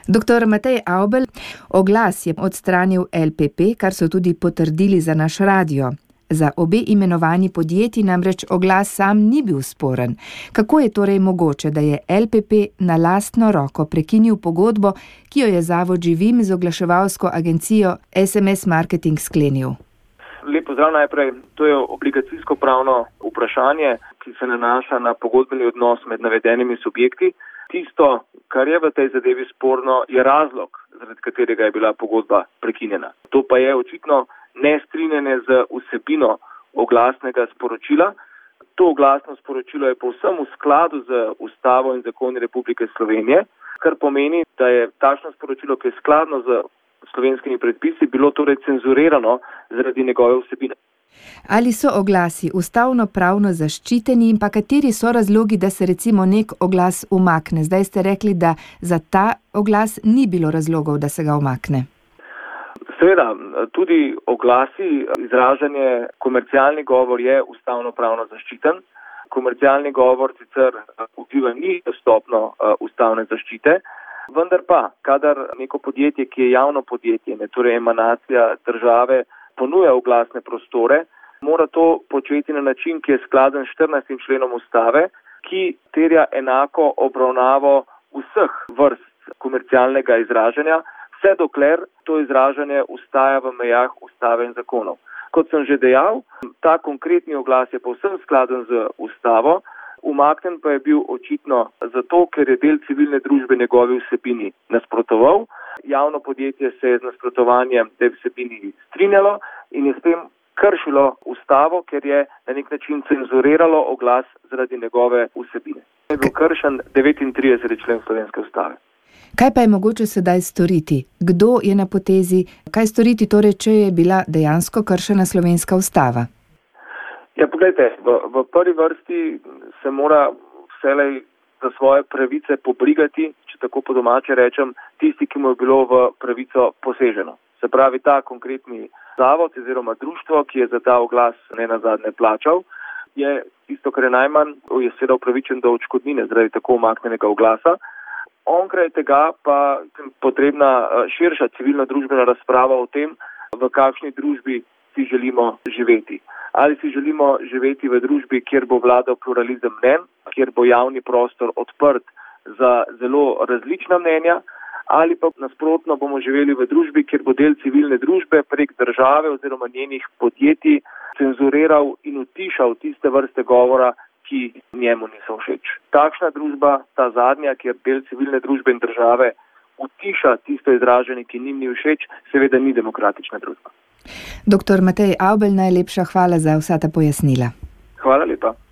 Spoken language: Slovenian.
Dr. Matej Avbelj, oglas je odstranil LPP, kar so tudi potrdili za naš radio. Za obe imenovani podjetji namreč oglas sam ni bil sporen. Kako je torej mogoče, da je LPP na lastno roko prekinil pogodbo, ki jo je Zavod Živim z oglaševalsko agencijo SMS Marketing sklenil? Lep pozdrav najprej. To je obligacijsko pravno vprašanje, ki se nanaša na pogodbeni odnos med navedenimi subjekti. Tisto, kar je v tej zadevi sporno, je razlog, zaradi katerega je bila pogodba prekinjena. To pa je očitno nestrinjanje z vsebino oglasnega sporočila. To oglasno sporočilo je povsem v skladu z Ustavo in zakoni Republike Slovenije, kar pomeni, da je takšno sporočilo, ki je skladno z slovenskimi predpisi, bilo torej cenzurirano zaradi njegove vsebine. Ali so oglasi ustavno pravno zaščiteni in pa kateri so razlogi, da se recimo nek oglas umakne? Zdaj ste rekli, da za ta oglas ni bilo razlogov, da se ga umakne. Seveda, tudi oglasi, izražanje, komercialni govor je ustavno pravno zaščiten. Komercialni govor sicer ni dostopno ustavne zaščite, vendar pa, kadar neko podjetje, ki je javno podjetje, torej emanacija države, ponuja oglasne prostore, mora to početi na način, ki je skladen s 14. členom Ustave, ki terja enako obravnavo vseh vrst komercialnega izražanja, vse dokler to izražanje ostaja v mejah Ustave in zakonov. Kot sem že dejal, ta konkretni oglas je povsem skladen z Ustavo, umaknen pa je bil očitno zato, ker je del civilne družbe njegovi vsebini nasprotoval. Javno podjetje se je z nasprotovanjem tej vsebini strinjalo in je s tem kršilo Ustavo, ker je na nek način cenzuriralo oglas zaradi njegove vsebine. Je bil kršen 39. člen Slovenske Ustave. Kaj pa je mogoče sedaj storiti? Kdo je na potezi? Kaj storiti torej, če je bila dejansko kršena Slovenska Ustava? Ja, poglejte, v prvi vrsti se mora vselej za svoje pravice pobrigati, če tako po domače rečem, tisti, ki mu je bilo v pravico poseženo. Se pravi, ta konkretni zavod oziroma društvo, ki je za ta oglas nenazadnje plačal, je tisto, kar je najmanj, je seveda upravičen do odškodnine zaradi tako umaknjenega oglasa. Onkraj tega pa je potrebna širša civilno-družbena razprava o tem, v kakšni družbi si želimo živeti. Ali si želimo živeti v družbi, kjer bo vladal pluralizem mnenj, kjer bo javni prostor odprt za zelo različna mnenja, ali pa nasprotno bomo živeli v družbi, kjer bo del civilne družbe prek države oziroma njenih podjetij cenzuriral in utišal tiste vrste govora, ki njemu niso všeč. Takšna družba, ta zadnja, kjer del civilne družbe in države utiša tisto izražanje, ki njim ni všeč, seveda ni demokratična družba. Dr. Matej Avbelj, najlepša hvala za vsa ta pojasnila. Hvala lepa.